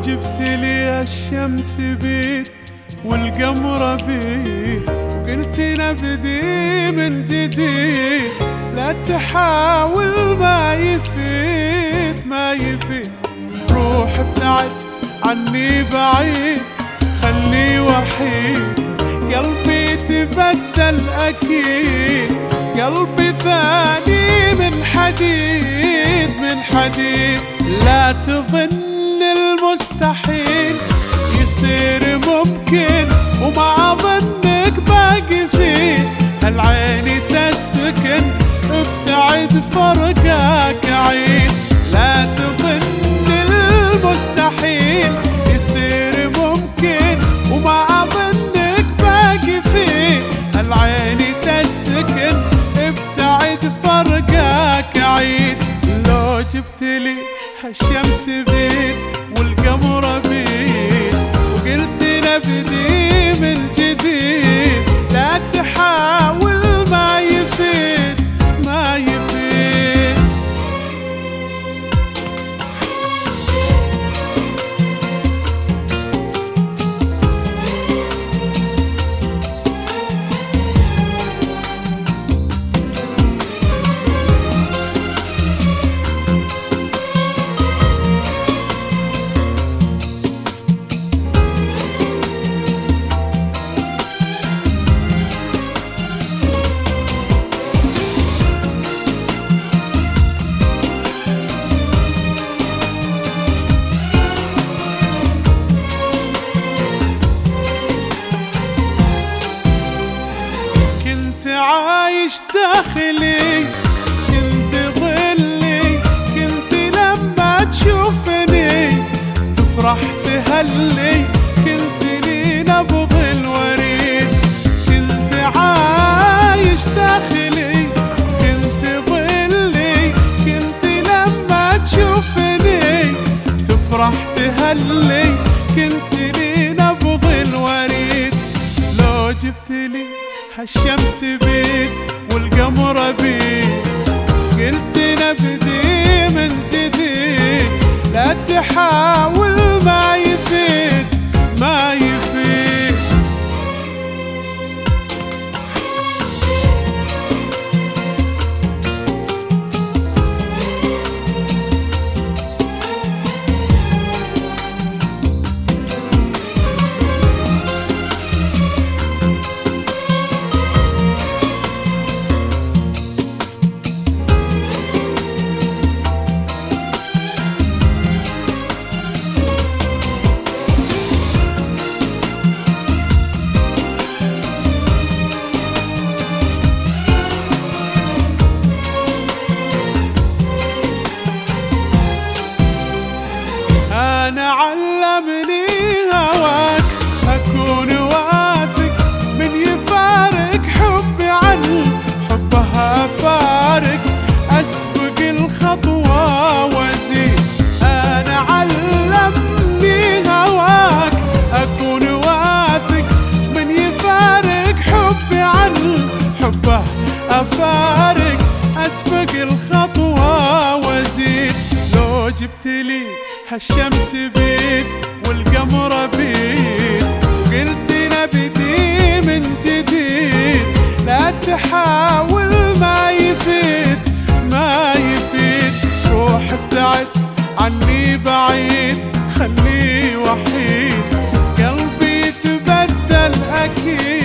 جبت لي الشمس بيت والقمر بيت وقلت نبدي من جديد، لا تحاول ما يفيد ما يفيد. روح ابتعد عني بعيد، خلي وحيد، قلبي تبدل أكيد، قلبي ثاني من حديد من حديد. لا تظن المستحيل يصير ممكن وما أظنك باقي فيه، هالعين تسكن ابتعد فرقك عيد. لا تظن المستحيل يصير ممكن وما أظنك باقي فيه، هالعين تسكن ابتعد فرقك عيد. لو جبت لي هالشمس بيت والقمر بيت وقلت نبدي من جديد، لا تحاول ما يفيد ما يفيد. عايش داخلي، كنت ظلي، كنت لما تشوفني تفرح تهلي، كنت لي نبض الوريد. كنت عايش داخلي، كنت ظلي، كنت لما تشوفني تفرح تهلي، كنت لي نبض الوريد. لو جبت لي هالشمس بيت والقمر بيت قلت نبدي من جديد، لا تحاول ما يفيد ما يفيد. أنا علمني هواك أكون واثق، من يفارق حبي عنه حبها أفارق، أسبق الخطوة وأزيد. أنا علمني هواك أكون واثق، من يفارق حبي عنه حبه أفارق، أسبق الخطوة وأزيد. لو جبت لي هالشمس بيت والقمر بيت قلت نبدي من جديد، لا تحاول ما يفيد ما يفيد. روح ابتعد عني بعيد، خلي وحيد، قلبي تبدل أكيد.